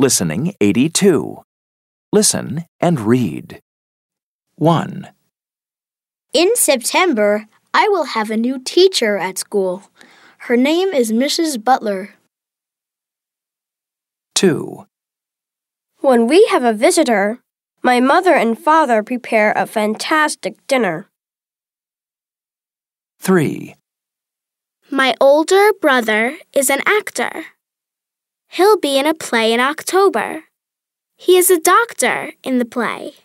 Listening 82. Listen and read. 1, In September, I will have a new teacher at school. Her name is Mrs. Butler. 2, When we have a visitor, my mother and father prepare a fantastic dinner. 3, My older brother is an actor. He'll be in a play in October. He is a doctor in the play.